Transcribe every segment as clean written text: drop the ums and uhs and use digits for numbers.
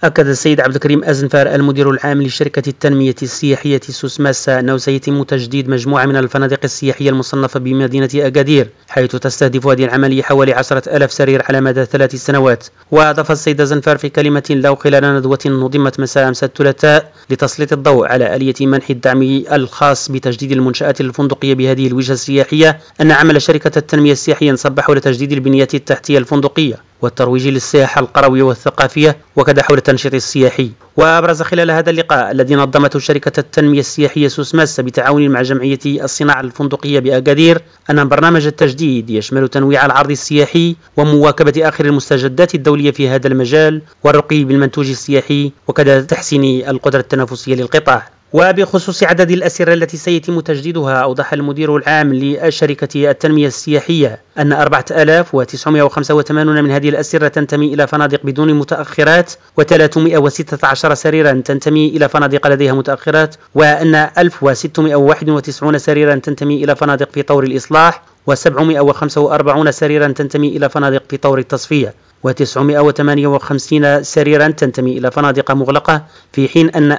أكد السيد عبد الكريم أزنفار المدير العام لشركة التنمية السياحية سوسماسا أنه سيتم تجديد مجموعة من الفنادق السياحية المصنفة بمدينة أكادير، حيث تستهدف هذه العملية حوالي 10,000 سرير على مدى 3 سنوات. وأضاف السيد أزنفار في كلمة له خلال ندوة نظمت مساء أمس الثلاثاء لتسليط الضوء على آلية منح الدعم الخاص بتجديد المنشآت الفندقية بهذه الوجهة السياحية أن عمل شركة التنمية السياحية انصب حول تجديد البنيات التحتية الفندقية والترويج للسياحة القروية والثقافية وكذا حول التنشيط السياحي. وأبرز خلال هذا اللقاء الذي نظمته شركة التنمية السياحية سوسماسا بالتعاون مع جمعية الصناعة الفندقية بأكادير أن برنامج التجديد يشمل تنويع العرض السياحي ومواكبة آخر المستجدات الدولية في هذا المجال والرقي بالمنتوج السياحي وكذا تحسين القدرة التنافسية للقطاع. وبخصوص عدد الأسرة التي سيتم تجديدها، أوضح المدير العام لشركة التنمية السياحية أن 4985 من هذه الأسرة تنتمي إلى فنادق بدون متأخرات، و316 سريرا تنتمي إلى فنادق لديها متأخرات، وأن 1691 سريرا تنتمي إلى فنادق في طور الإصلاح، و745 سريرا تنتمي إلى فنادق في طور التصفية، و958 سريرا تنتمي إلى فنادق مغلقة، في حين أن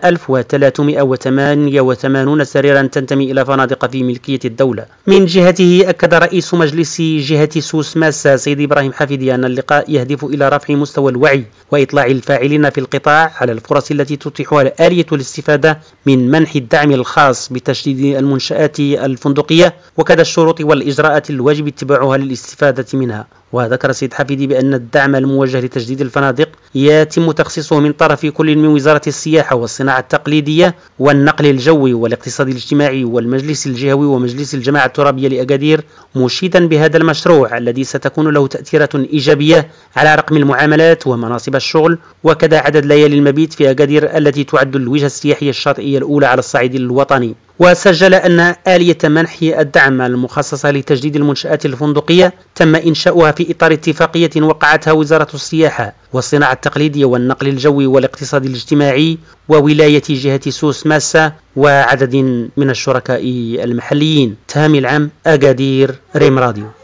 1388 سريرا تنتمي إلى فنادق في ملكية الدولة. من جهته أكد رئيس مجلس جهة سوسماسا سيد إبراهيم حفيدي أن اللقاء يهدف إلى رفع مستوى الوعي وإطلاع الفاعلين في القطاع على الفرص التي تتيحها آلية الاستفادة من منح الدعم الخاص بتجديد المنشآت الفندقية وكذا الشروط والإجراءات الواجب اتباعها للاستفادة منها. وذكر السيد حفيدي بأن الدعم الموجه لتجديد الفنادق يتم تخصيصه من طرف كل من وزارة السياحة والصناعة التقليدية والنقل الجوي والاقتصاد الاجتماعي والمجلس الجهوي ومجلس الجماعة الترابية لأكادير، مشيدا بهذا المشروع الذي ستكون له تأثيرات إيجابية على رقم المعاملات ومناصب الشغل وكذا عدد ليالي المبيت في أكادير التي تعد الوجهة السياحية الشاطئية الأولى على الصعيد الوطني. وسجل أن آلية منح الدعم المخصصة لتجديد المنشآت الفندقية تم إنشاؤها في إطار اتفاقية وقعتها وزارة السياحة والصناعة التقليدية والنقل الجوي والاقتصاد الاجتماعي وولاية جهة سوسماسا وعدد من الشركاء المحليين. تامي العام، أكادير، ريم راديو.